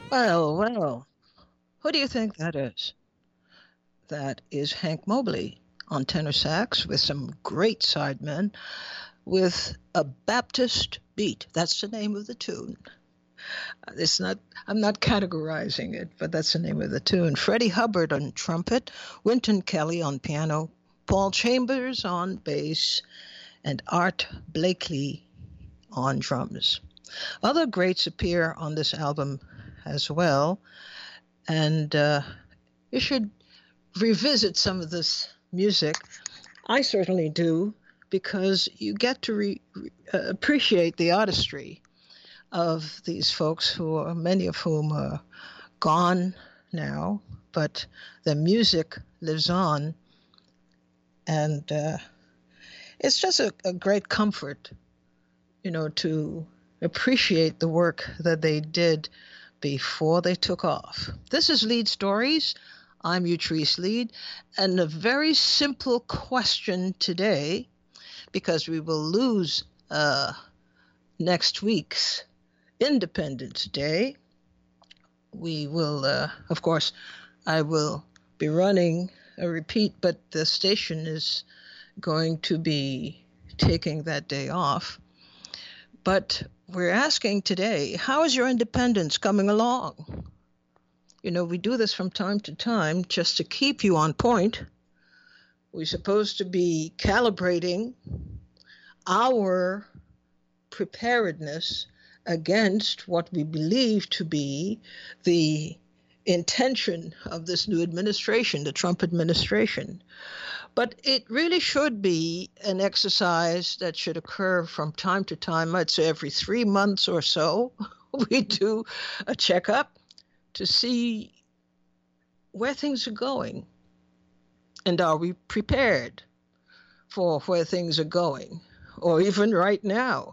Well, well, who do you think that is? That is Hank Mobley on tenor sax with some great sidemen with a Baptist beat. That's the name of the tune. It's not. I'm not categorizing it, but that's the name of the tune. Freddie Hubbard on trumpet, Wynton Kelly on piano, Paul Chambers on bass, and Art Blakely on drums. Other greats appear on this album as well, and you should revisit some of this music. I certainly do, because you get to appreciate the artistry of these folks, many of whom are gone now, but the music lives on, and it's just a great comfort, to appreciate the work that they did before they took off. This is Lead Stories. I'm Utrice Lead, and a very simple question today, because we will lose next week's Independence Day. We will, of course, I will be running a repeat, but the station is going to be taking that day off. But we're asking today, how is your independence coming along? We do this from time to time just to keep you on point. We're supposed to be calibrating our preparedness against what we believe to be the intention of this new administration, the Trump administration. But it really should be an exercise that should occur from time to time. I'd say every 3 months or so, we do a checkup to see where things are going, and are we prepared for where things are going, or even right now.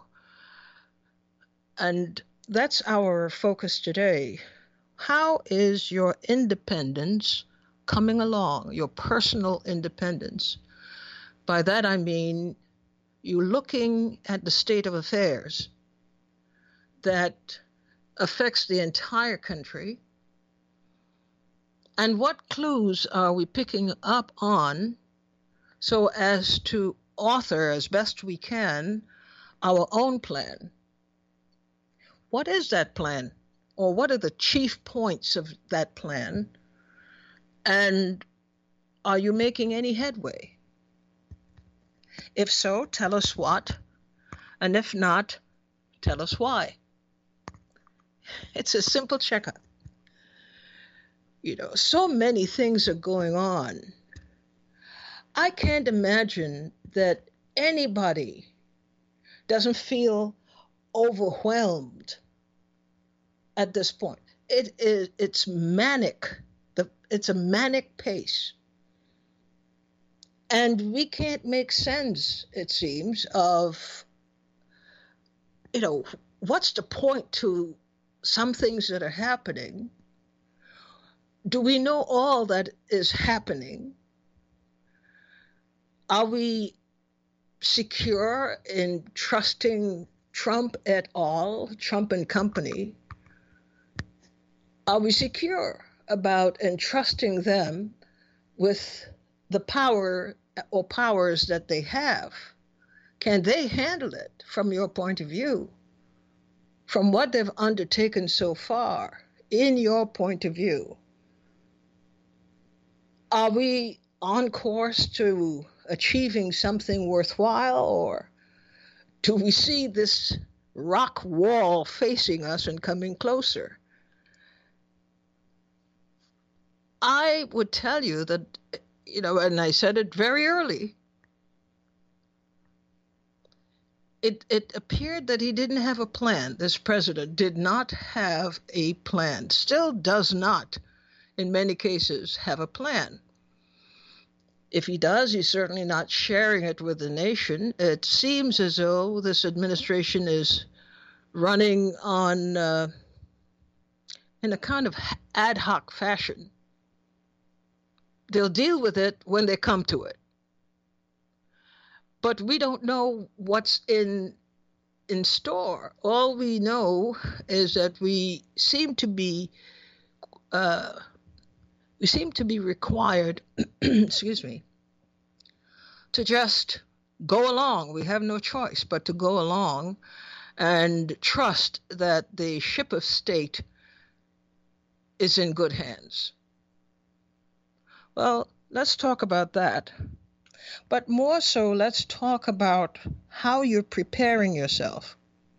And that's our focus today. How is your independence coming along, your personal independence? By that I mean you looking at the state of affairs that affects the entire country, and what clues are we picking up on so as to author as best we can our own plan? What is that plan? Or what are the chief points of that plan? And are you making any headway? If so, tell us what. And if not, tell us why. It's a simple checkup. So many things are going on. I can't imagine that anybody doesn't feel overwhelmed at this point. It's manic. It's a manic pace. And we can't make sense, it seems, of, what's the point to some things that are happening? Do we know all that is happening? Are we secure in trusting Trump at all, Trump and company? Are we secure about entrusting them with the power or powers that they have? Can they handle it from your point of view? From what they've undertaken so far, in your point of view? Are we on course to achieving something worthwhile, or do we see this rock wall facing us and coming closer? I would tell you that, and I said it very early, it appeared that he didn't have a plan. This president did not have a plan, still does not, in many cases, have a plan. If he does, he's certainly not sharing it with the nation. It seems as though this administration is running on in a kind of ad hoc fashion. They'll deal with it when they come to it. But we don't know what's in in store. All we know is that we seem to be required, excuse me, to just go along. We have no choice but to go along and trust that the ship of state is in good hands. Well, let's talk about that. But more so, let's talk about how you're preparing yourself.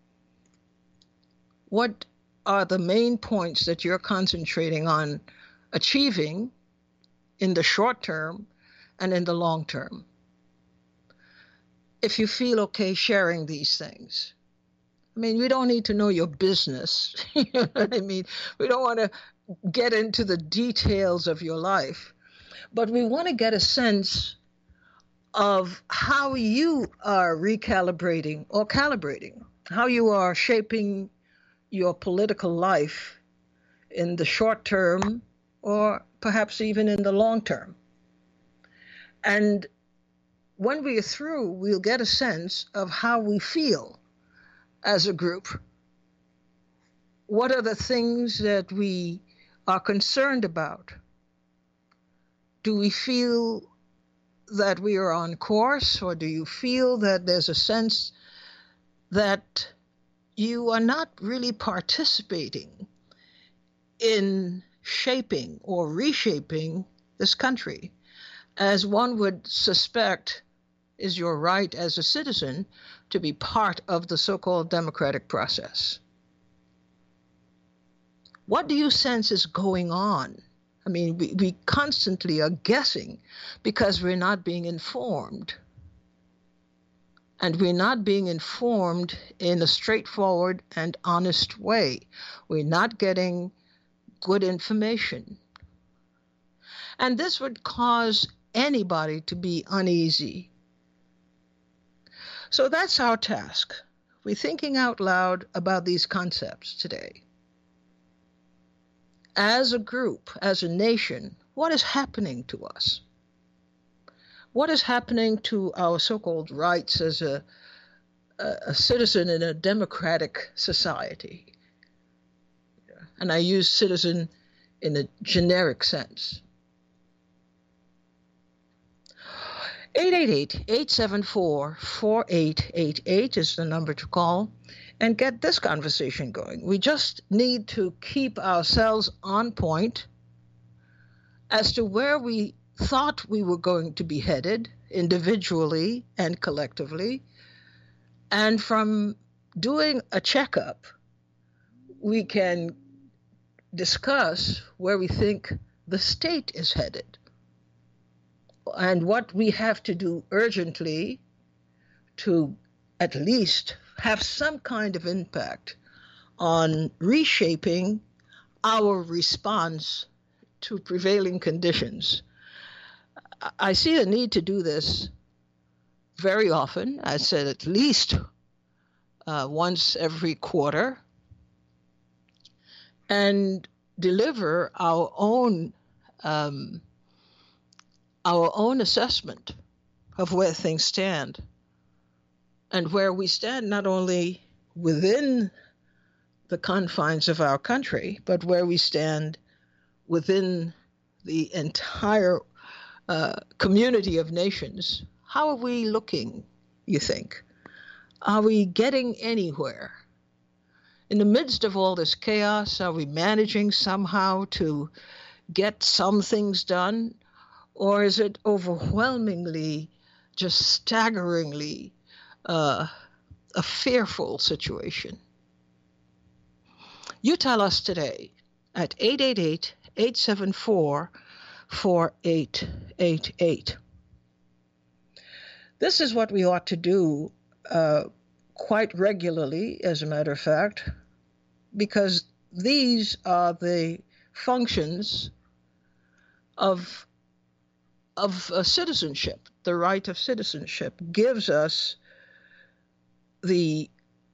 What are the main points that you're concentrating on achieving in the short term and in the long term? If you feel okay sharing these things. I mean, we don't need to know your business. You know what I mean? We don't want to get into the details of your life, but we want to get a sense of how you are recalibrating or calibrating, how you are shaping your political life in the short term or perhaps even in the long term. And when we are through, we'll get a sense of how we feel as a group. What are the things that we are concerned about? Do we feel that we are on course, or do you feel that there's a sense that you are not really participating in shaping or reshaping this country, as one would suspect is your right as a citizen to be part of the so-called democratic process? What do you sense is going on? I mean, we constantly are guessing because we're not being informed. And we're not being informed in a straightforward and honest way. We're not getting good information. And this would cause anybody to be uneasy. So that's our task. We're thinking out loud about these concepts today. As a group, as a nation, what is happening to us? What is happening to our so-called rights as a citizen in a democratic society? And I use citizen in a generic sense. 888-874-4888 is the number to call and get this conversation going. We just need to keep ourselves on point as to where we thought we were going to be headed individually and collectively. And from doing a checkup, we can discuss where we think the state is headed and what we have to do urgently to at least have some kind of impact on reshaping our response to prevailing conditions. I see a need to do this very often. I said at least once every quarter, and deliver our own assessment of where things stand, and where we stand not only within the confines of our country, but where we stand within the entire community of nations. How are we looking, you think? Are we getting anywhere? In the midst of all this chaos, are we managing somehow to get some things done? Or is it overwhelmingly, just staggeringly, a fearful situation? You tell us today at 888-874-4888. This is what we ought to do quite regularly, as a matter of fact, because these are the functions of citizenship. The right of citizenship gives us the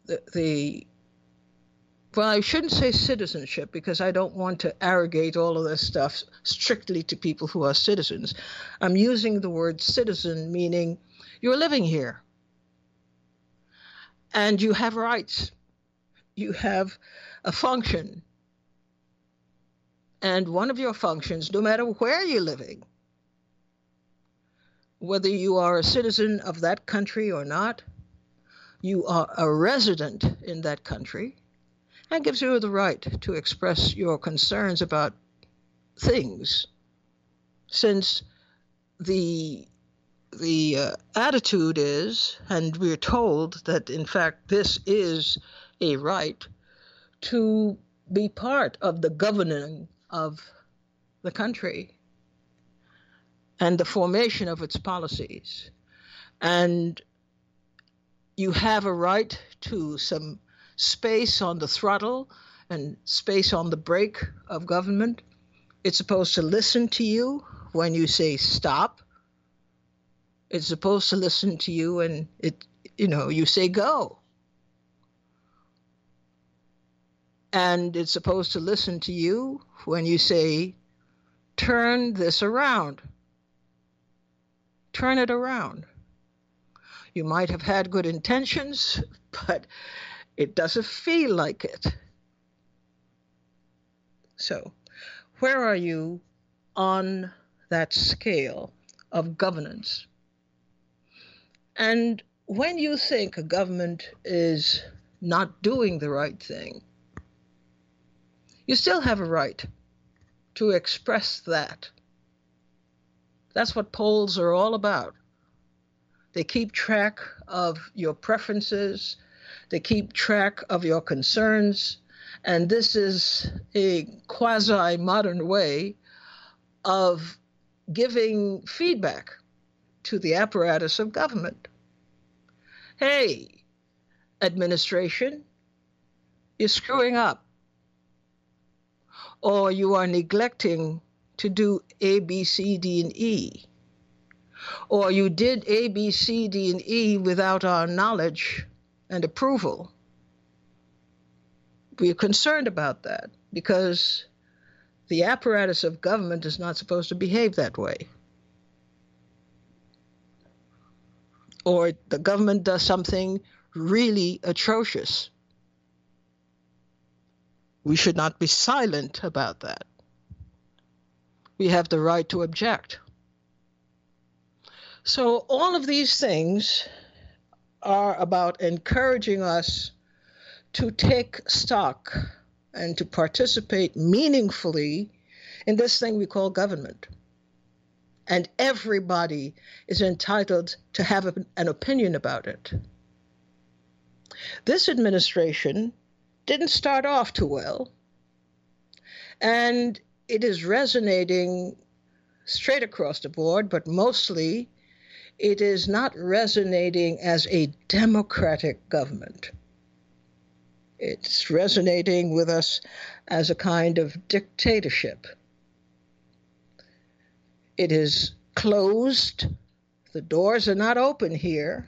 well, I shouldn't say citizenship because I don't want to arrogate all of this stuff strictly to people who are citizens. I'm using the word citizen, meaning you're living here. And you have rights. You have a function. And one of your functions, no matter where you're living, whether you are a citizen of that country or not, you are a resident in that country, and gives you the right to express your concerns about things. Since the attitude is, and we're told that in fact this is a right, to be part of the governing of the country and the formation of its policies. And you have a right to some space on the throttle and space on the brake of government. It's supposed to listen to you when you say stop. It's supposed to listen to you when you say go. And it's supposed to listen to you when you say turn this around. Turn it around. You might have had good intentions, but it doesn't feel like it. So, where are you on that scale of governance? And when you think a government is not doing the right thing, you still have a right to express that. That's what polls are all about. They keep track of your preferences. They keep track of your concerns. And this is a quasi-modern way of giving feedback to the apparatus of government. Hey, administration, you're screwing up. Or you are neglecting to do A, B, C, D, and E. Or you did A, B, C, D, and E without our knowledge and approval. We are concerned about that because the apparatus of government is not supposed to behave that way. Or the government does something really atrocious. We should not be silent about that. We have the right to object. So all of these things are about encouraging us to take stock and to participate meaningfully in this thing we call government. And everybody is entitled to have an opinion about it. This administration didn't start off too well, and it is resonating straight across the board, but mostly it is not resonating as a democratic government. It's resonating with us as a kind of dictatorship. It is closed. The doors are not open here.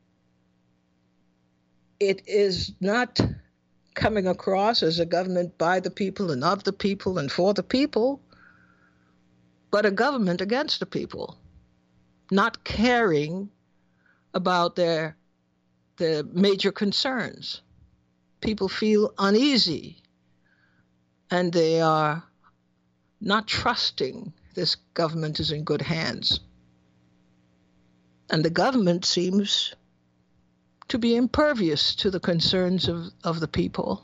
It is not coming across as a government by the people and of the people and for the people, but a government against the people, not caring about their major concerns. People feel uneasy, and they are not trusting this government is in good hands. And the government seems to be impervious to the concerns of the people.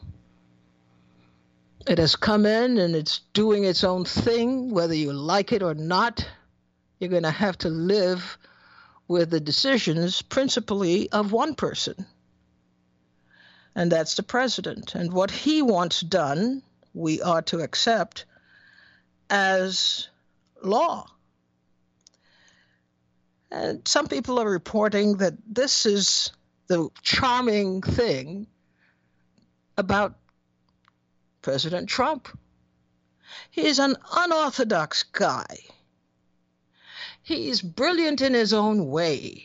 It has come in and it's doing its own thing, whether you like it or not. You're going to have to live with the decisions principally of one person, and that's the president. And what he wants done, we are to accept as law. And some people are reporting that this is the charming thing about President Trump. He is an unorthodox guy. He's brilliant in his own way.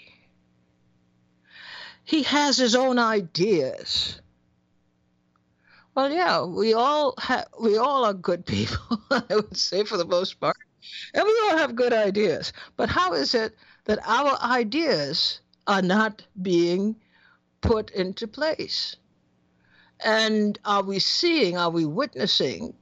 He has his own ideas. Well, yeah, we all are good people, I would say, for the most part. And we all have good ideas. But how is it that our ideas are not being put into place? And are we witnessing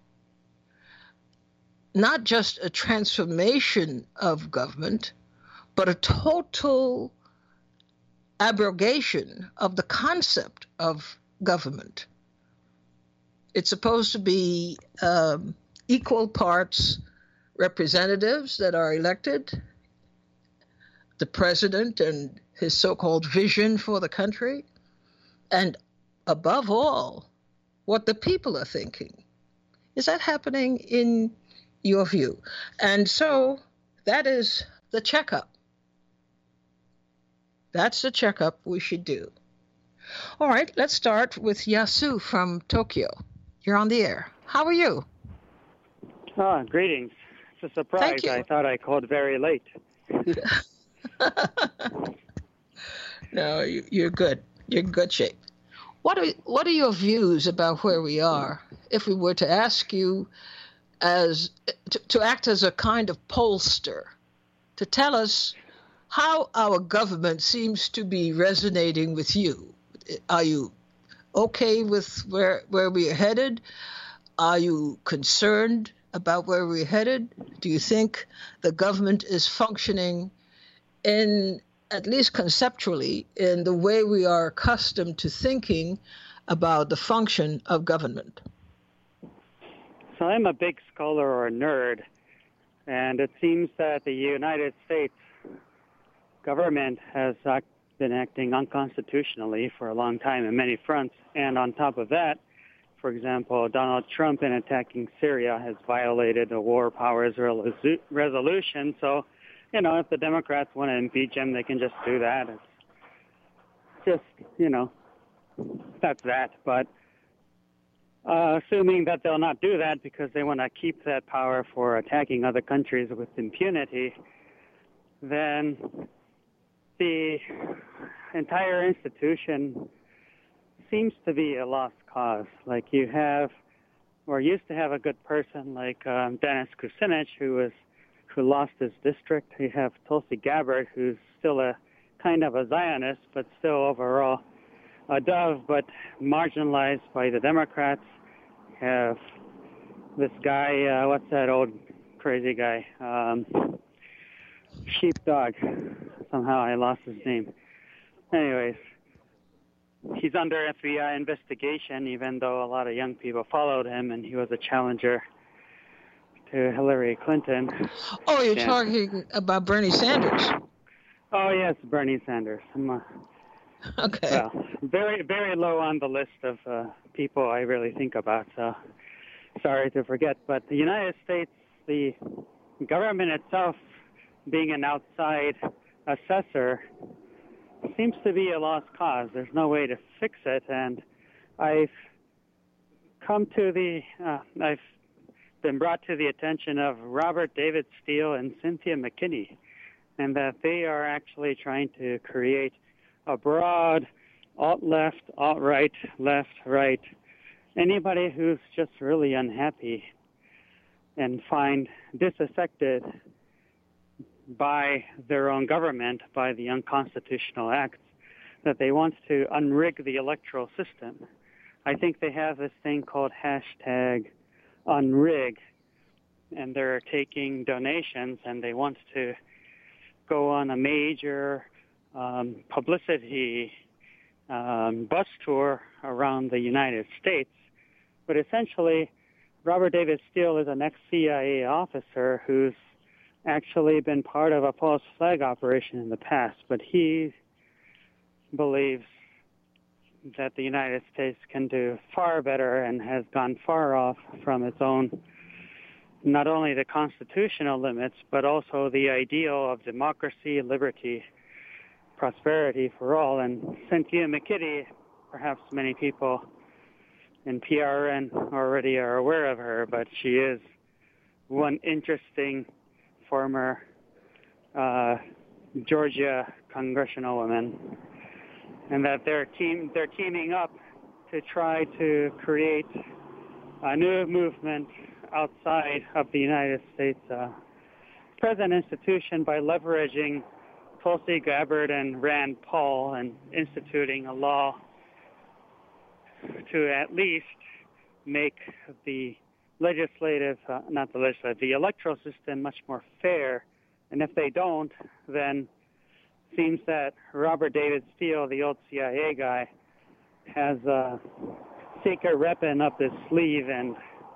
not just a transformation of government, but a total abrogation of the concept of government? It's supposed to be equal parts representatives that are elected, the president and his so-called vision for the country, and above all, what the people are thinking. Is that happening in your view? And so that is the checkup. That's the checkup we should do. All right, let's start with Yasu from Tokyo. You're on the air. How are you? Greetings. It's a surprise. Thank you. I thought I called very late. No, you're good. You're in good shape. What are your views about where we are? If we were to ask you to act as a kind of pollster, to tell us how our government seems to be resonating with you. Are you okay with where we are headed? Are you concerned about where we're headed? Do you think the government is functioning in, at least conceptually, in the way we are accustomed to thinking about the function of government? So I'm a big scholar or a nerd, and it seems that the United States government has been acting unconstitutionally for a long time in many fronts. And on top of that, for example, Donald Trump, in attacking Syria, has violated the War Powers Resolution. So, if the Democrats want to impeach him, they can just do that. It's just, that's that. But assuming that they'll not do that because they want to keep that power for attacking other countries with impunity, then the entire institution seems to be a lost cause. Like you have, or used to have, a good person like Dennis Kucinich, who lost his district. You have Tulsi Gabbard, who's still a kind of a Zionist, but still overall a dove, but marginalized by the Democrats. You have this guy, what's that old crazy guy? Sheepdog. Somehow I lost his name. Anyways, he's under FBI investigation, even though a lot of young people followed him, and he was a challenger to Hillary Clinton. Oh, you're talking about Bernie Sanders. Oh, yes, Bernie Sanders. Okay. Well, very, very low on the list of people I really think about, so sorry to forget. But the United States, the government itself, being an outside assessor, seems to be a lost cause. There's no way to fix it, and I've been brought to the attention of Robert David Steele and Cynthia McKinney, and that they are actually trying to create a broad alt-left, alt-right, left-right, anybody who's just really unhappy and find disaffected by their own government, by the unconstitutional acts, that they want to unrig the electoral system. I think they have this thing called #unrig, and they're taking donations, and they want to go on a major publicity bus tour around the United States. But essentially, Robert David Steele is an ex-CIA officer who's actually been part of a false flag operation in the past, but he believes that the United States can do far better and has gone far off from its own, not only the constitutional limits, but also the ideal of democracy, liberty, prosperity for all. And Cynthia McKinney, perhaps many people in PRN already are aware of her, but she is one interesting former Georgia congressional woman, and that they're teaming up to try to create a new movement outside of the United States present institution by leveraging Tulsi Gabbard and Rand Paul and instituting a law to at least make the the electoral system much more fair. And if they don't, then it seems that Robert David Steele, the old CIA guy, has a secret weapon up his sleeve, and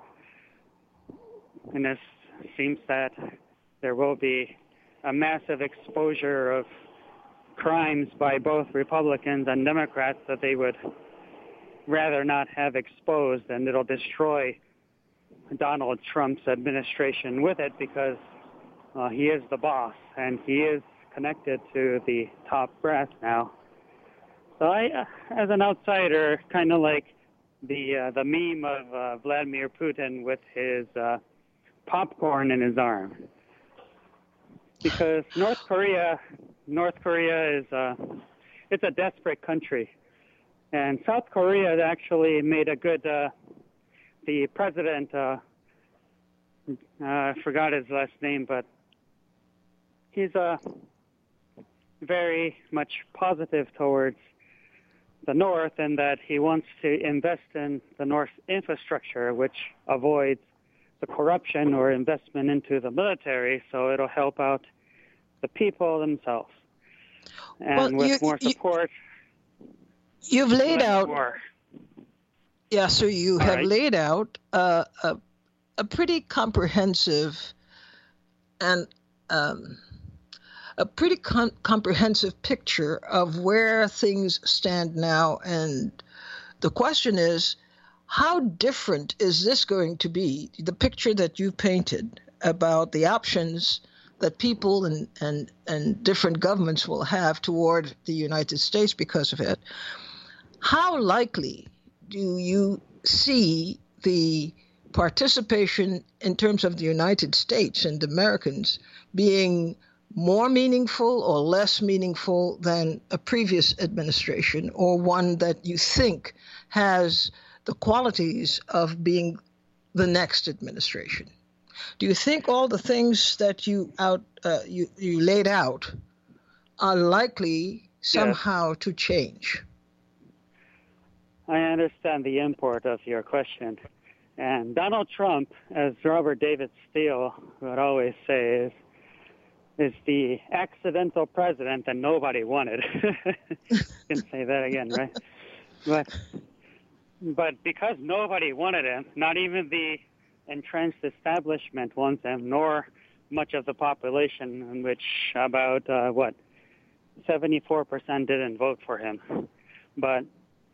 it seems that there will be a massive exposure of crimes by both Republicans and Democrats that they would rather not have exposed, and it'll destroy Donald Trump's administration with it because he is the boss and he is connected to the top brass now. So I, as an outsider, kind of like the meme of Vladimir Putin with his popcorn in his arm, because North Korea is it's a desperate country, and South Korea actually made a good. The president, I forgot his last name, but he's very much positive towards the North, and that he wants to invest in the North's infrastructure, which avoids the corruption or investment into the military, so it'll help out the people themselves. And with more support, you've laid out. War. Yeah, so you have laid out a pretty comprehensive and a pretty comprehensive picture of where things stand now. And the question is, how different is this going to be? The picture that you painted about the options that people and different governments will have toward the United States because of it. How likely do you see the participation in terms of the United States and Americans being more meaningful or less meaningful than a previous administration, or one that you think has the qualities of being the next administration? Do you think all the things that you laid out are likely somehow to change? I understand the import of your question. And Donald Trump, as Robert David Steele would always say, is the accidental president that nobody wanted. Can say that again, right? But because nobody wanted him, not even the entrenched establishment wants him, nor much of the population, in which about 74% didn't vote for him. But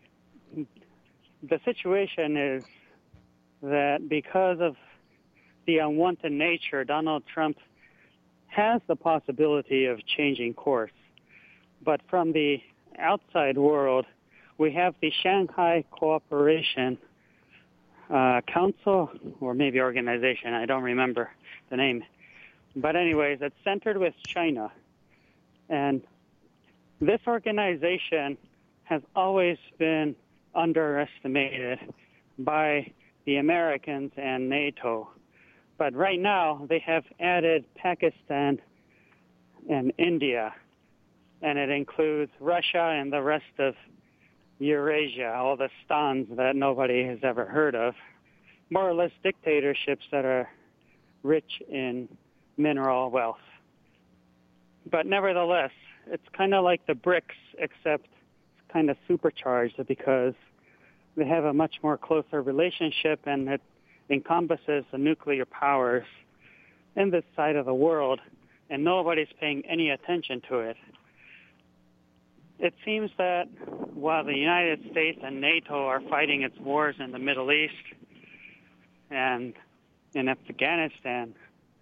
the situation is that because of the unwanted nature, Donald Trump has the possibility of changing course. But from the outside world, we have the Shanghai Cooperation Council, or maybe organization, I don't remember the name. But anyways, it's centered with China. And this organization has always been underestimated by the Americans and NATO. But right now, they have added Pakistan and India, and it includes Russia and the rest of Eurasia, all the stans that nobody has ever heard of, more or less dictatorships that are rich in mineral wealth. But nevertheless, it's kind of like the BRICS, except it's kind of supercharged because they have a much more closer relationship, and it encompasses the nuclear powers in this side of the world, and nobody's paying any attention to it. It seems that while the United States and NATO are fighting its wars in the Middle East and in Afghanistan,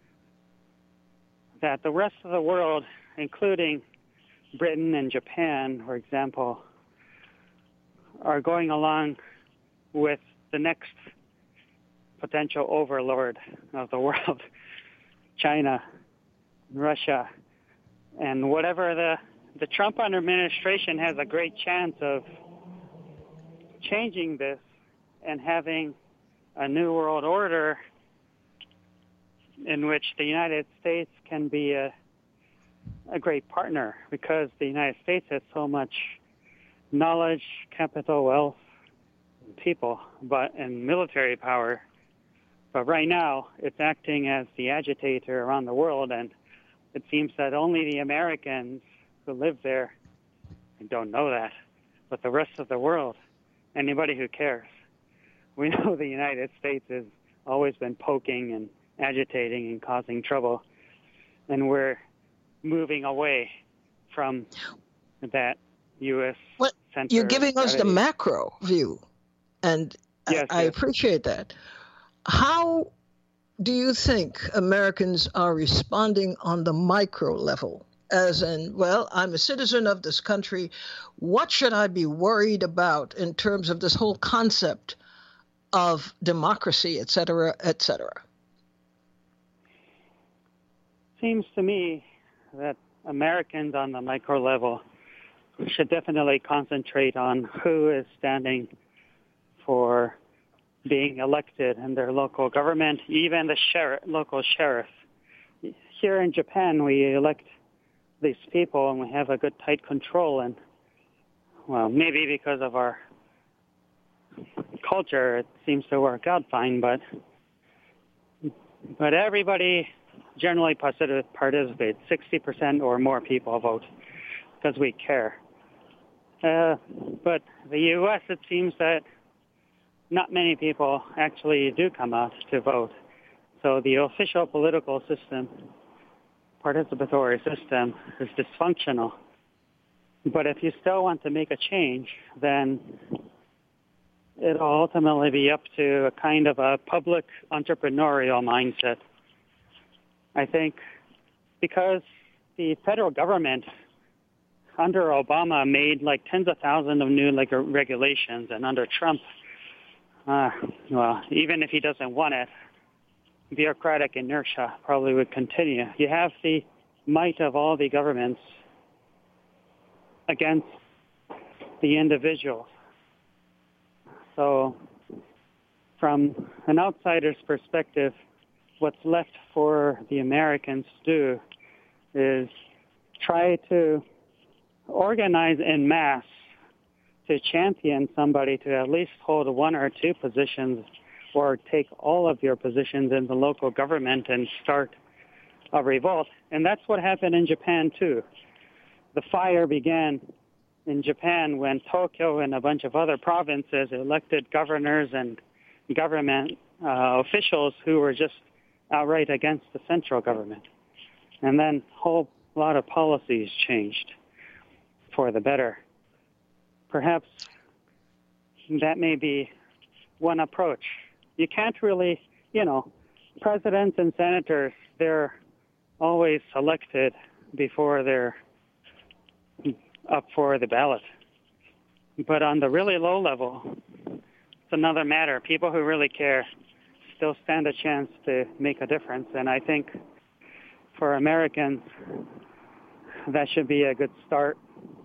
that the rest of the world, including Britain and Japan, for example, are going along with the next potential overlord of the world, China, Russia, and whatever the Trump administration has a great chance of changing this and having a new world order in which the United States can be a great partner because the United States has so much knowledge, capital, wealth, and people, and military power. But right now, it's acting as the agitator around the world, and it seems that only the Americans who live there don't know that, but the rest of the world, anybody who cares, we know the United States has always been poking and agitating and causing trouble, and we're moving away from that U.S. center. You're giving us the macro view, and yes, I appreciate that. How do you think Americans are responding on the micro level? As in, well, I'm a citizen of this country. What should I be worried about in terms of this whole concept of democracy, et cetera, et cetera? Seems to me that Americans on the micro level should definitely concentrate on who is standing for being elected in their local government, even the local sheriff. Here in Japan, we elect these people and we have a good tight control, and well, maybe because of our culture it seems to work out fine, but everybody generally participates. 60% or more people vote because we care. But the U.S., it seems that not many people actually do come out to vote. So the official political system, participatory system, is dysfunctional. But if you still want to make a change, then it'll ultimately be up to a kind of a public entrepreneurial mindset. I think because the federal government under Obama made like tens of thousands of new regulations, and under Trump, well, even if he doesn't want it, bureaucratic inertia probably would continue. You have the might of all the governments against the individuals. So from an outsider's perspective, what's left for the Americans to do is try to organize en masse to champion somebody to at least hold one or two positions, or take all of your positions in the local government and start a revolt. And that's what happened in Japan too. The fire began in Japan when Tokyo and a bunch of other provinces elected governors and government officials who were just outright against the central government. And then a whole lot of policies changed for the better. Perhaps that may be one approach. You can't really, presidents and senators, they're always elected before they're up for the ballot. But on the really low level, it's another matter. People who really care still stand a chance to make a difference. And I think for Americans, that should be a good start.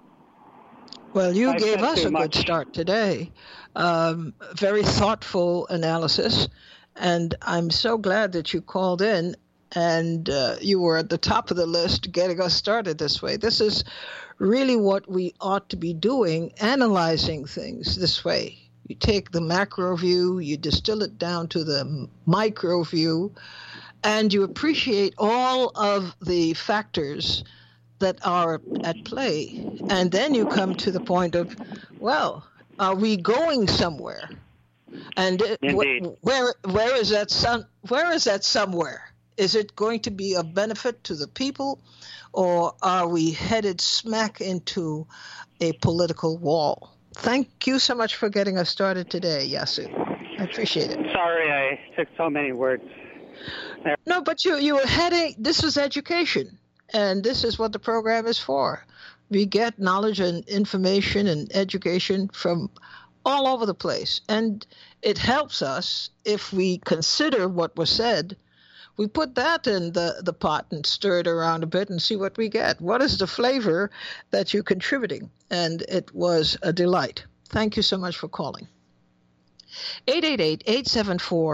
Well, you gave us a good start today. Very thoughtful analysis. And I'm so glad that you called in and you were at the top of the list getting us started this way. This is really what we ought to be doing, analyzing things this way. You take the macro view, you distill it down to the micro view, and you appreciate all of the factors that are at play. And then you come to the point of, well, are we going somewhere? And where is that somewhere? Is it going to be of benefit to the people, or are we headed smack into a political wall? Thank you so much for getting us started today, Yasu. I appreciate it. Sorry I took so many words. No, but you were heading, this is education, and this is what the program is for. We get knowledge and information and education from all over the place, and it helps us if we consider what was said. We put that in the pot and stir it around a bit and see what we get. What is the flavor that you're contributing? And it was a delight. Thank you so much for calling.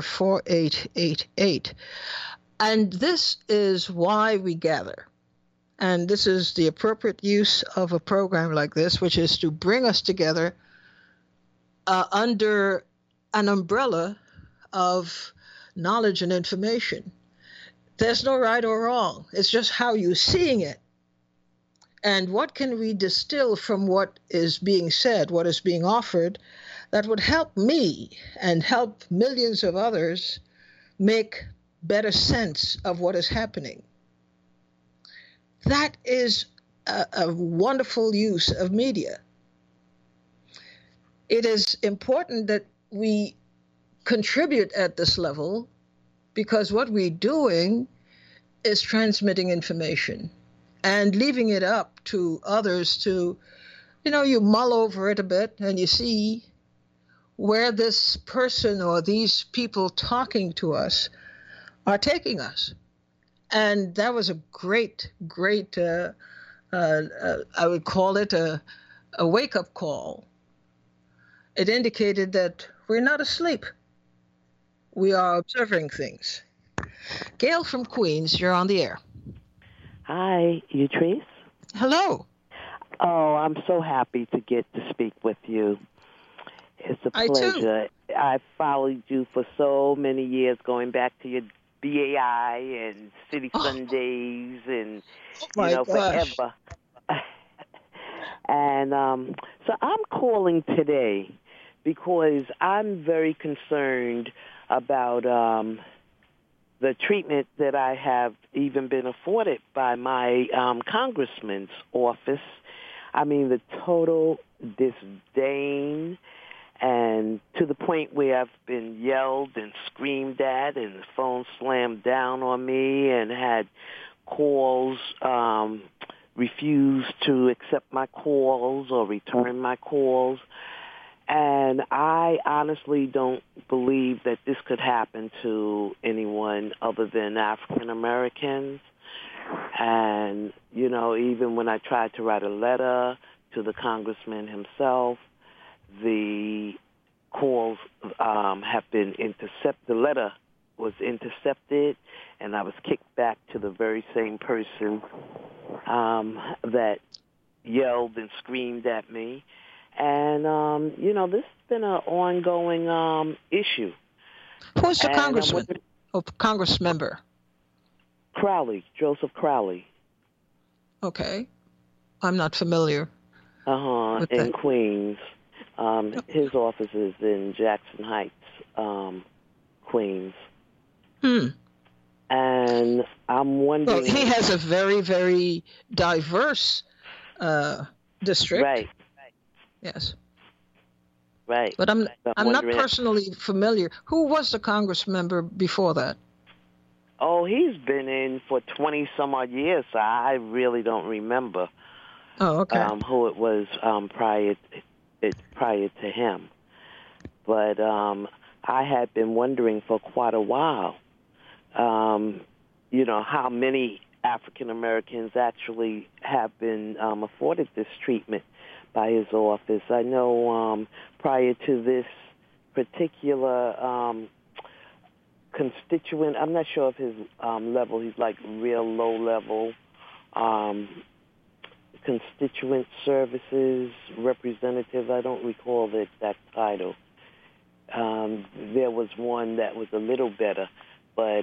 888-874-4888. And this is why we gather. And this is the appropriate use of a program like this, which is to bring us together under an umbrella of knowledge and information. There's no right or wrong. It's just how you're seeing it. And what can we distill from what is being said, what is being offered, that would help me and help millions of others make better sense of what is happening? That is a wonderful use of media. It is important that we contribute at this level, because what we're doing is transmitting information and leaving it up to others to, you mull over it a bit and you see where this person or these people talking to us are taking us. And that was a great, I would call it a wake-up call. It indicated that we're not asleep. We are observing things. Gail from Queens, you're on the air. Hi, Utrice. Hello. Oh, I'm so happy to get to speak with you. It's a pleasure. I've followed you for so many years, going back to your BAI and City Sundays and, forever. And so I'm calling today because I'm very concerned about the treatment that I have even been afforded by my congressman's office. I mean, the total disdain, and to the point where I've been yelled and screamed at and the phone slammed down on me and had calls refused to accept my calls or return my calls. And I honestly don't believe that this could happen to anyone other than African Americans. And, even when I tried to write a letter to the congressman himself, the calls have been intercepted. The letter was intercepted, and I was kicked back to the very same person that yelled and screamed at me. And, this has been an ongoing issue. Who's the congressman or Congress member? Crowley, Joseph Crowley. Okay. I'm not familiar. In Queens. His office is in Jackson Heights, Queens. And I'm wondering... Well, he has a very, very diverse district. Right. Yes. Right. But I'm not personally familiar. Who was the Congress member before that? Oh, he's been in for 20-some-odd years, so I really don't remember. Oh, okay. Who it was prior to him. But I had been wondering for quite a while, how many African Americans actually have been afforded this treatment by his office. I know prior to this particular constituent, I'm not sure of his level, he's like real low level, constituent services representative, I don't recall the exact title. There was one that was a little better, but,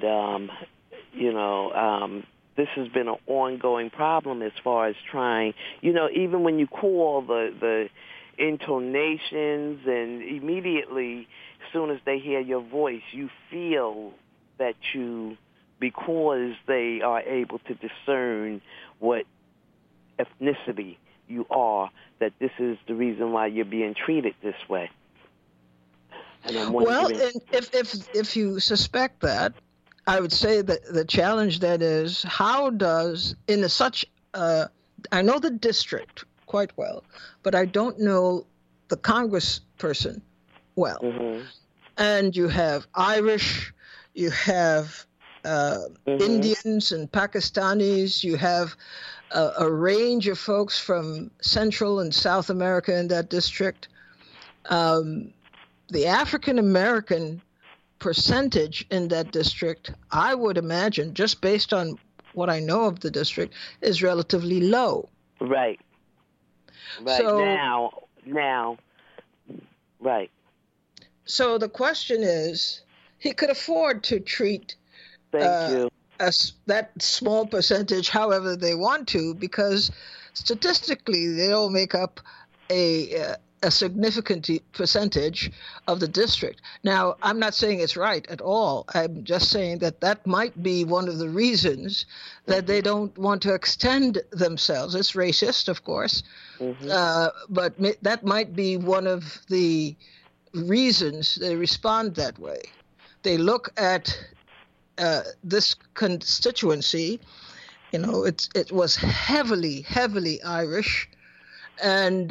this has been an ongoing problem as far as trying, even when you call the intonations, and immediately, as soon as they hear your voice, you feel that because they are able to discern what ethnicity you are, that this is the reason why you're being treated this way. And I'm wondering... Well, if you suspect that, I would say that the challenge then is, how does, I know the district quite well, but I don't know the congressperson well. Mm-hmm. And you have Irish, you have Indians and Pakistanis, you have a range of folks from Central and South America in that district. The African American percentage in that district, I would imagine, just based on what I know of the district, is relatively low. Right. So, now, right. So the question is, he could afford to treat Thank you. that small percentage however they want to, because statistically they don't make up a significant percentage of the district. Now, I'm not saying it's right at all. I'm just saying that might be one of the reasons that they don't want to extend themselves. It's racist, of course, but that might be one of the reasons they respond that way. They look at this constituency, it was heavily Irish, and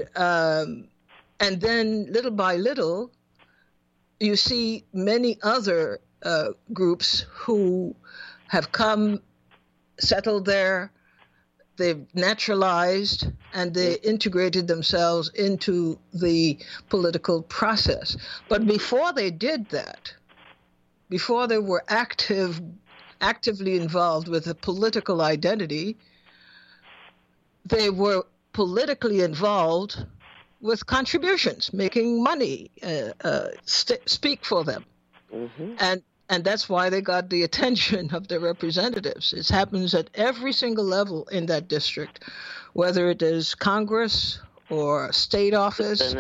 then little by little, you see many other groups who have come, settled there, they've naturalized, and they integrated themselves into the political process. But before they did that, before they were actively involved with a political identity, they were politically involved with contributions, making money speak for them. And that's why they got the attention of the representatives. It happens at every single level in that district, whether it is Congress or state office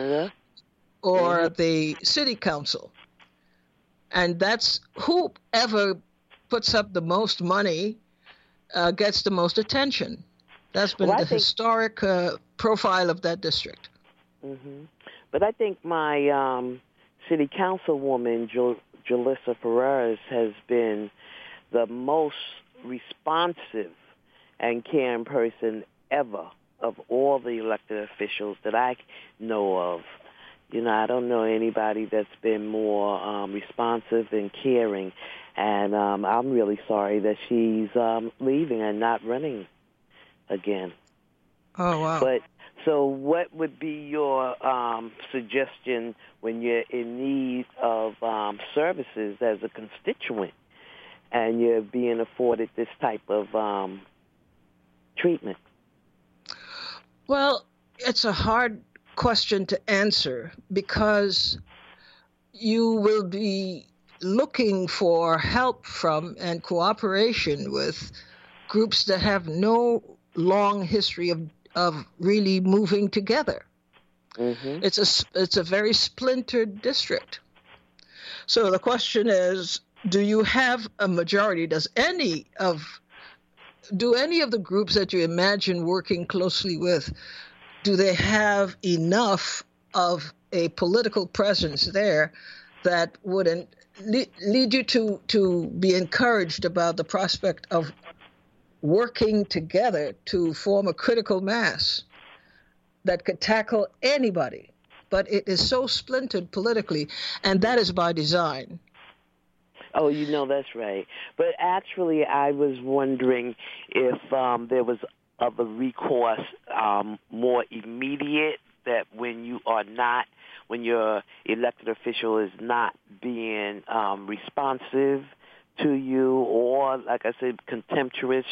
or the city council. And that's whoever puts up the most money gets the most attention. That's been the historic profile of that district. But I think my city councilwoman, Jalissa Ferreras, has been the most responsive and caring person ever of all the elected officials that I know of. I don't know anybody that's been more responsive and caring, and I'm really sorry that she's leaving and not running again. Oh, wow. But so what would be your suggestion when you're in need of services as a constituent and you're being afforded this type of treatment? Well, it's a hard question to answer because you will be looking for help from and cooperation with groups that have no long history of really moving together. It's a very splintered district. So the question is, do you have a majority? Do any of the groups that you imagine working closely with, do they have enough of a political presence there that would lead you to be encouraged about the prospect of working together to form a critical mass that could tackle anybody? But it is so splintered politically, and that is by design. Oh, that's right. But actually, I was wondering if there was other recourse, more immediate, that when your elected official is not being responsive to you, or, like I said, contemptuous,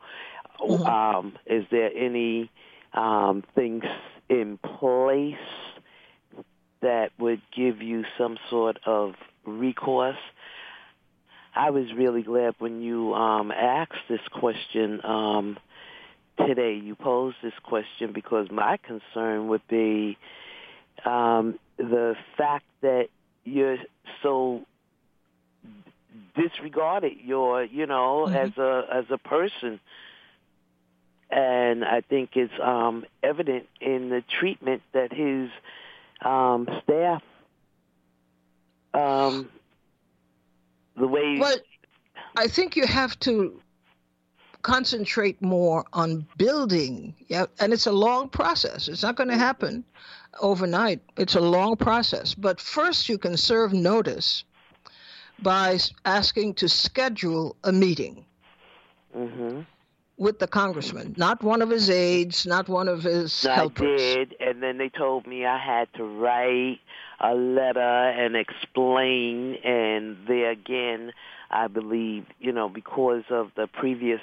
is there any things in place that would give you some sort of recourse? I was really glad when you asked this question today. You posed this question because my concern would be the fact that you're so disregarded, as a person, and I think it's evident in the treatment that his staff, the way. Well, I think you have to concentrate more on building, and it's a long process. It's not going to happen overnight. It's a long process. But first you can serve notice by asking to schedule a meeting. with the congressman, not one of his aides, not one of his helpers. I did, and then they told me I had to write a letter and explain, and there again, I believe, because of the previous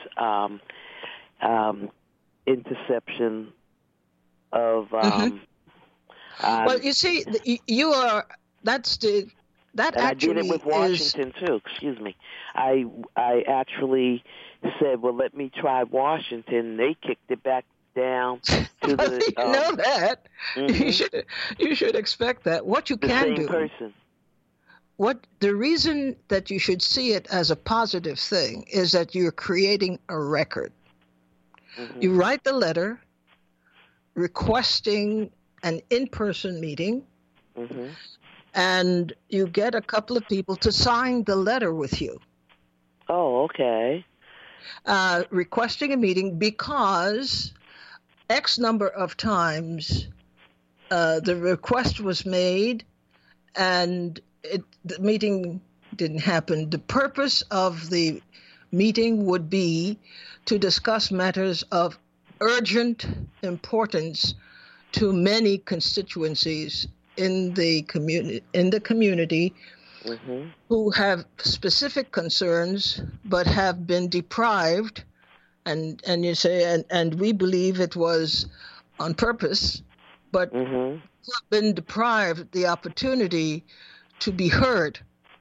interception of... well, you see, you are... That and actually I did it with Washington, too. Excuse me. I actually said, well, let me try Washington. They kicked it back down to the... you know that. Mm-hmm. You should expect that. What you can do... The same person. The reason that you should see it as a positive thing is that you're creating a record. Mm-hmm. You write the letter requesting an in-person meeting, mm-hmm. and you get a couple of people to sign the letter with you. Oh, okay. Requesting a meeting because X number of times the request was made and the meeting didn't happen. The purpose of the meeting would be to discuss matters of urgent importance to many constituencies in the community mm-hmm. who have specific concerns but have been deprived, and you say, and we believe it was on purpose, but mm-hmm. who have been deprived the opportunity to be heard.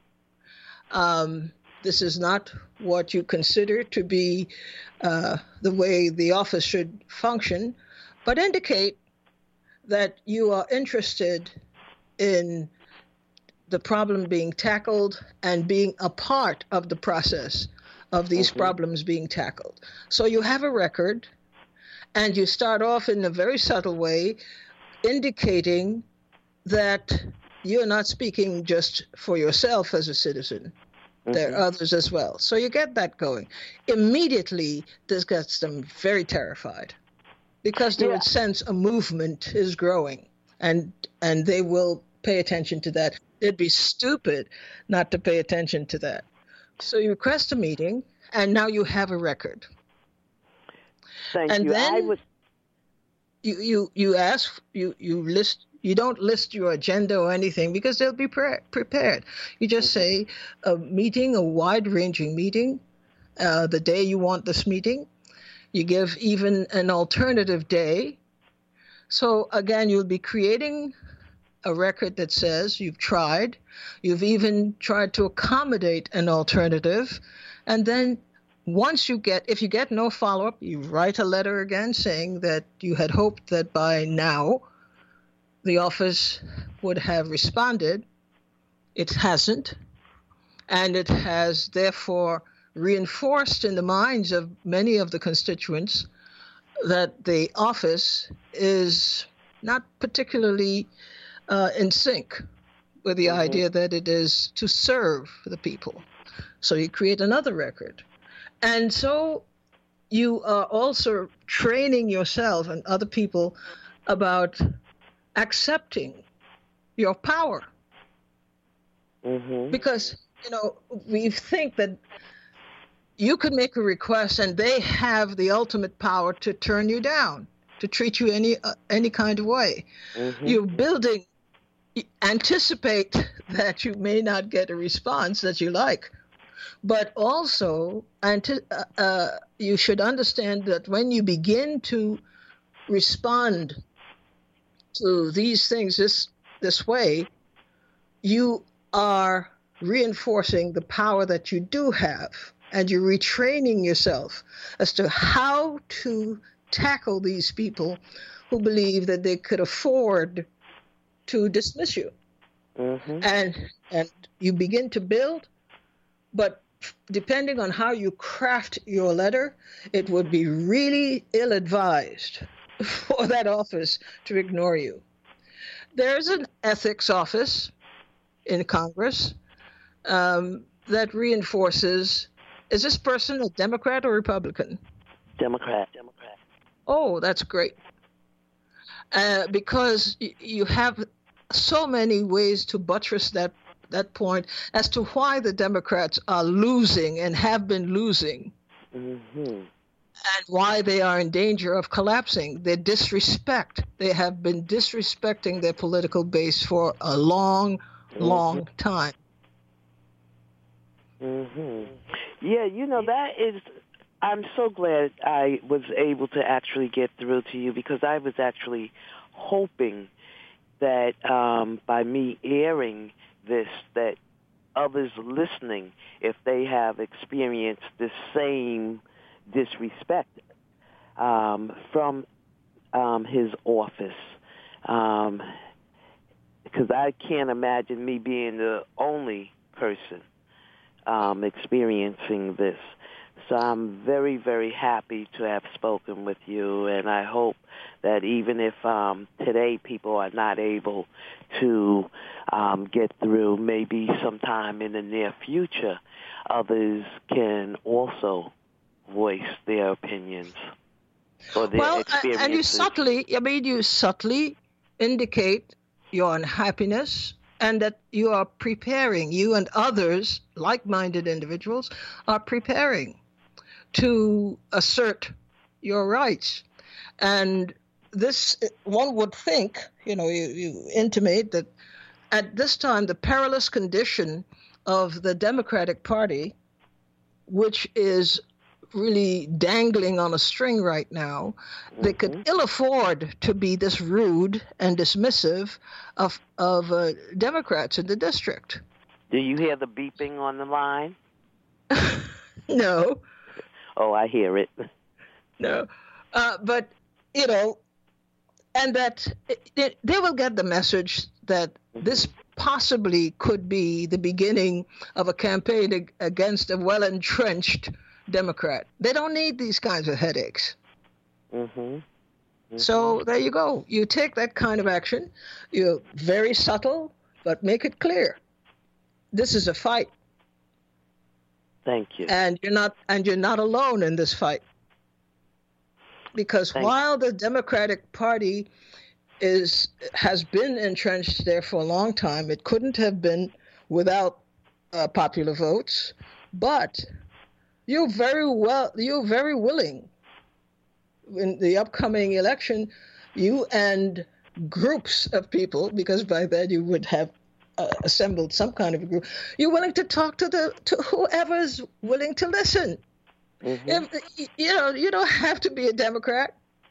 This is not what you consider to be the way the office should function, but indicate that you are interested in the problem being tackled and being a part of the process of these mm-hmm. problems being tackled. So you have a record, and you start off in a very subtle way, indicating that you're not speaking just for yourself as a citizen. Mm-hmm. There are others as well. So you get that going. Immediately, this gets them very terrified because they would sense a movement is growing, and they will pay attention to that. It'd be stupid not to pay attention to that. So you request a meeting, and now you have a record. Thank you. Then you ask, you list. You don't list your agenda or anything because they'll be prepared. You just mm-hmm. say a meeting, a wide-ranging meeting, the day you want this meeting. You give even an alternative day. So again, you'll be creating a record that says you've tried. You've even tried to accommodate an alternative. And then if you get no follow-up, you write a letter again saying that you had hoped that by now the office would have responded. It hasn't, and it has therefore reinforced in the minds of many of the constituents that the office is not particularly in sync with the mm-hmm. idea that it is to serve the people. So you create another record. And so you are also training yourself and other people about accepting your power. Mm-hmm. Because, we think that you could make a request and they have the ultimate power to turn you down, to treat you any kind of way. Mm-hmm. You're anticipate that you may not get a response that you like. But also, you should understand that when you begin to respond to these things this way, you are reinforcing the power that you do have, and you're retraining yourself as to how to tackle these people who believe that they could afford to dismiss you. Mm-hmm. And you begin to build, but depending on how you craft your letter, it would be really ill-advised for that office to ignore you. There's an ethics office in Congress that reinforces, is this person a Democrat or Republican? Democrat. Oh, that's great. Because you have so many ways to buttress that point as to why the Democrats are losing and have been losing. Mm-hmm. and why they are in danger of collapsing. They have been disrespecting their political base for a long, long time. Yeah, that is, I'm so glad I was able to actually get through to you, because I was actually hoping that by me airing this, that others listening, if they have experienced the same disrespect from his office, because I can't imagine me being the only person experiencing this. So I'm very, very happy to have spoken with you, and I hope that even if today people are not able to get through, maybe sometime in the near future, others can also voice their opinions or their experiences. And you subtly indicate your unhappiness, and that you are preparing, you and others, like-minded individuals, are preparing to assert your rights. And this, one would think, you intimate that at this time, the perilous condition of the Democratic Party, which is really dangling on a string right now, they could ill afford to be this rude and dismissive of Democrats in the district. Do you hear the beeping on the line? No. Oh, I hear it. No. But, and that they will get the message that this possibly could be the beginning of a campaign against a well-entrenched Democrat. They don't need these kinds of headaches. So there you go. You take that kind of action. You're very subtle, but make it clear. This is a fight. Thank you. And you're not alone in this fight. Because while the Democratic Party has been entrenched there for a long time, it couldn't have been without popular votes. But you're very willing in the upcoming election, you and groups of people, because by then you would have assembled some kind of a group, you're willing to talk to whoever's willing to listen. You don't have to be a Democrat.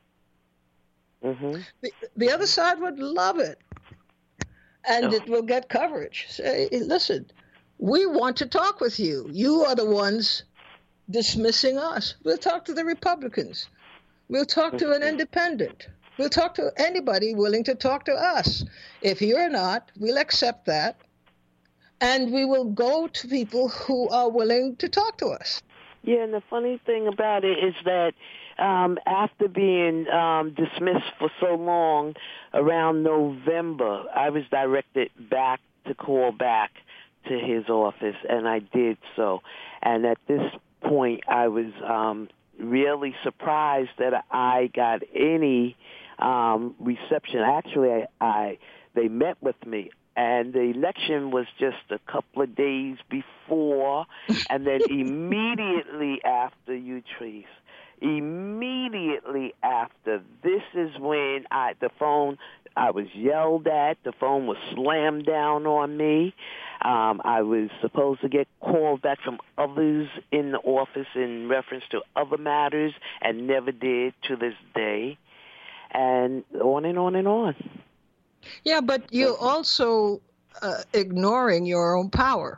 The other side would love it, and it will get coverage. Say, listen, we want to talk with you. You are the ones dismissing us. We'll talk to the Republicans. We'll talk to an independent. We'll talk to anybody willing to talk to us. If you're not, we'll accept that, and we will go to people who are willing to talk to us. Yeah, and the funny thing about it is that after being dismissed for so long, around November, I was directed back to call back to his office, and I did so. And at this point, I was really surprised that I got any reception. Actually, they met with me, and the election was just a couple of days before, and then immediately after, Utrice. Immediately after, this is when I was yelled at, the phone was slammed down on me. I was supposed to get called back from others in the office in reference to other matters, and never did to this day, and on and on and on. Yeah, but you're also ignoring your own power.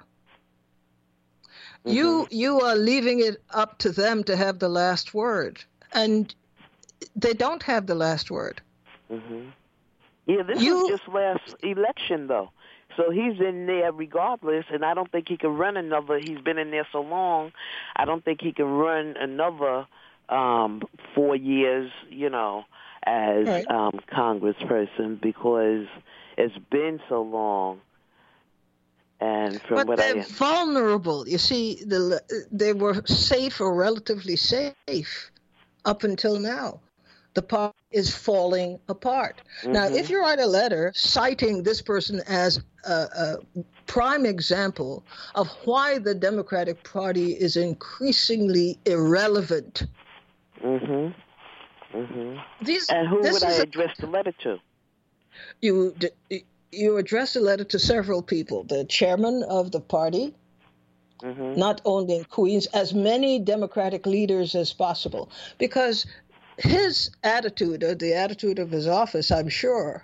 You are leaving it up to them to have the last word, and they don't have the last word. Yeah, this was just last election, though. So he's in there regardless, and I don't think he can run another. He's been in there so long, I don't think he can run another 4 years, as congressperson, because it's been so long. And from but they're vulnerable. You see, they were safe or relatively safe up until now. The party is falling apart. Now, if you write a letter citing this person as a prime example of why the Democratic Party is increasingly irrelevant Mhm. Mhm. These, And who this would I is a, address the letter to? you you address a letter to several people, the chairman of the party, Mhm. not only in Queens, as many Democratic leaders as possible, because his attitude, or the attitude of his office, I'm sure,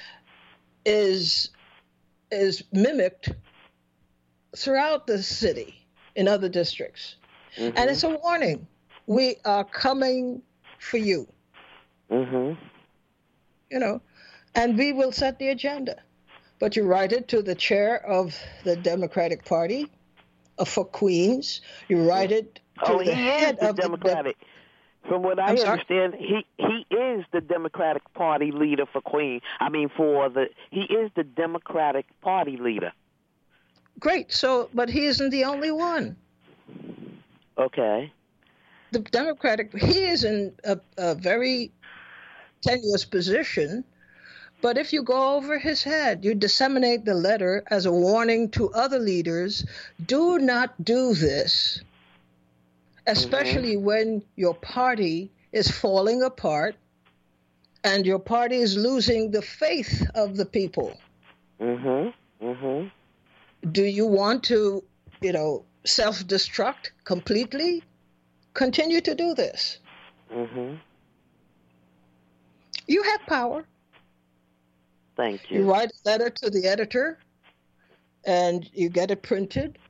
is mimicked throughout the city in other districts. And it's Mhm. a warning. We are coming for you, Mhm. you know, and we will set the agenda. But you write it to the chair of the Democratic Party for Queens. You write it Oh, to the he is head the of the Democratic. From what I'm I sorry? understand, he is the Democratic Party leader for Queen. I mean, he is the Democratic Party leader. Great. So, but he isn't the only one. Okay. The Democratic, he is in a very tenuous position. But if you go over his head, you disseminate the letter as a warning to other leaders, do not do this, especially when your party is falling apart and your party is losing the faith of the people. Mhm. Mhm. Do you want to, self-destruct completely? Continue to do this. Mhm. You have power. Thank You you. write a letter to the editor and you get it printed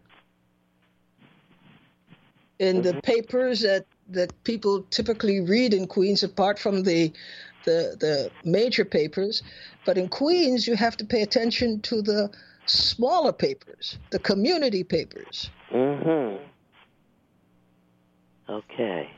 in the papers that people typically read in Queens, apart from the major papers. But in Queens, you have to pay attention to the smaller papers, the community papers. Mhm. Okay.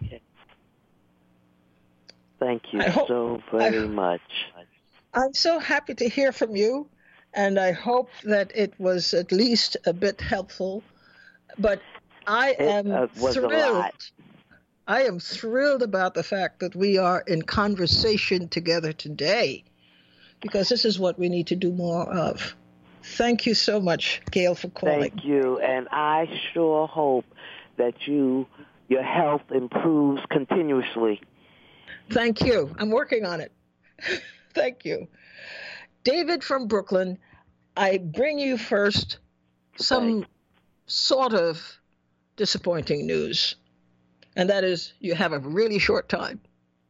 Thank you so very much. I'm so happy to hear from you, and I hope that it was at least a bit helpful. But I am was a lot. I am thrilled about the fact that we are in conversation together today, because this is what we need to do more of. Thank you so much, Gail, for calling. Thank you, and I sure hope that your health improves continuously. Thank you. I'm working on it. Thank you. David from Brooklyn, I bring you first some sort of disappointing news, and that is you have a really short time.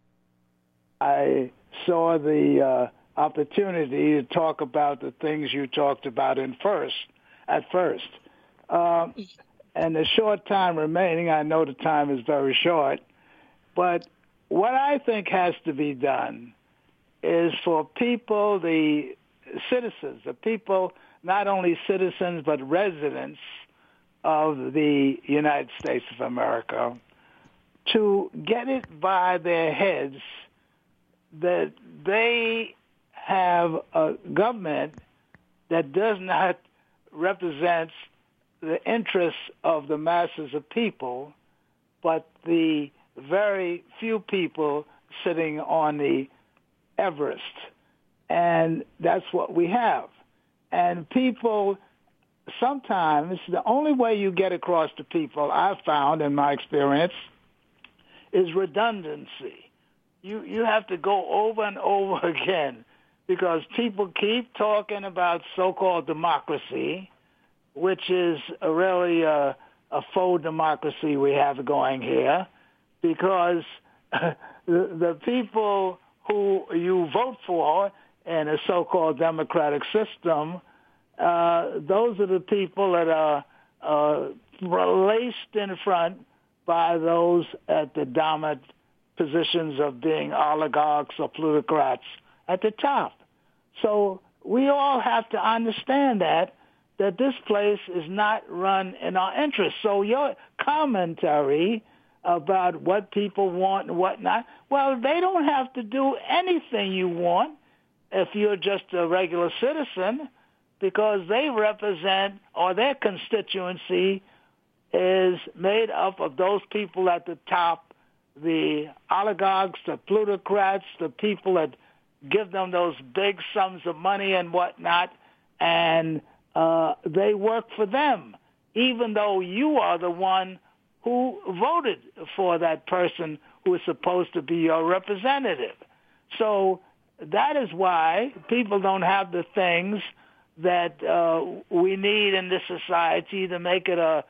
I saw the opportunity to talk about the things you talked about at first. And the short time remaining, I know the time is very short, but what I think has to be done is for people, the citizens, the people, not only citizens but residents of the United States of America, to get it by their heads that they have a government that does not represent the interests of the masses of people, but the very few people sitting on the Everest. And that's what we have. And people, sometimes the only way you get across to people, I've found in my experience, is redundancy. You have to go over and over again because people keep talking about so-called democracy, which is really a faux democracy we have going here, because the people who you vote for in a so-called democratic system, those are the people that are placed in front by those at the dominant positions of being oligarchs or plutocrats at the top. So we all have to understand that this place is not run in our interest. So your commentary about what people want and what not, well, they don't have to do anything you want if you're just a regular citizen, because they represent, or their constituency is made up of those people at the top, the oligarchs, the plutocrats, the people that give them those big sums of money and whatnot, and they work for them, even though you are the one who voted for that person who is supposed to be your representative. So that is why people don't have the things that we need in this society to make it a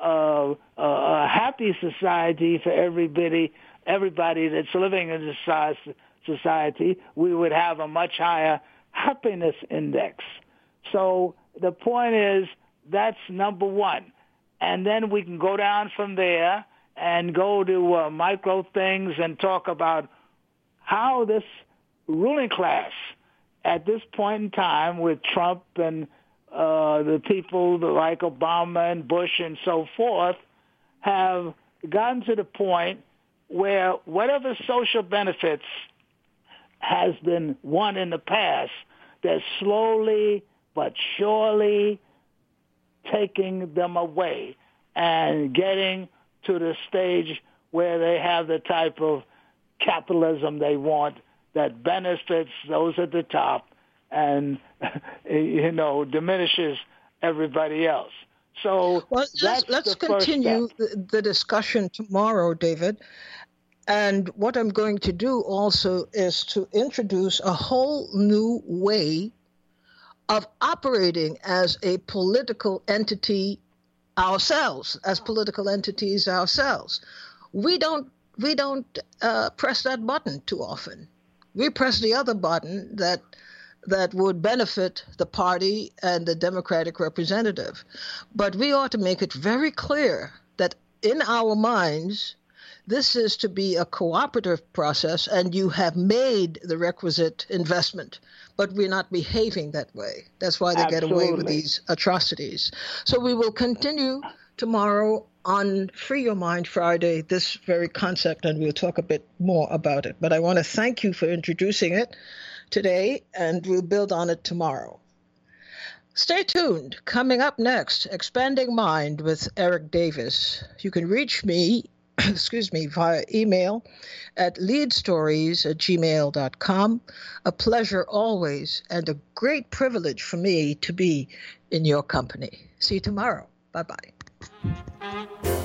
happy society for everybody that's living in this society. We would have a much higher happiness index. So the point is, that's number one. And then we can go down from there and go to micro things and talk about how this ruling class at this point in time with Trump and the people like Obama and Bush and so forth have gotten to the point where whatever social benefits has been won in the past, they're slowly but surely taking them away and getting to the stage where they have the type of capitalism they want that benefits those at the top and, diminishes everybody else. So let's continue the discussion tomorrow, David. And what I'm going to do also is to introduce a whole new way of operating as a political entity ourselves, as political entities ourselves. We don't press that button too often. We press the other button that would benefit the party and the Democratic representative. But we ought to make it very clear that in our minds, this is to be a cooperative process, and you have made the requisite investment, but we're not behaving that way. That's why they get away with these atrocities. So we will continue tomorrow on Free Your Mind Friday, this very concept, and we'll talk a bit more about it. But I want to thank you for introducing it today, and we'll build on it tomorrow. Stay tuned. Coming up next, Expanding Mind with Eric Davis. You can reach me via email at leadstories@gmail.com. A pleasure always, and a great privilege for me to be in your company. See you tomorrow. Bye-bye.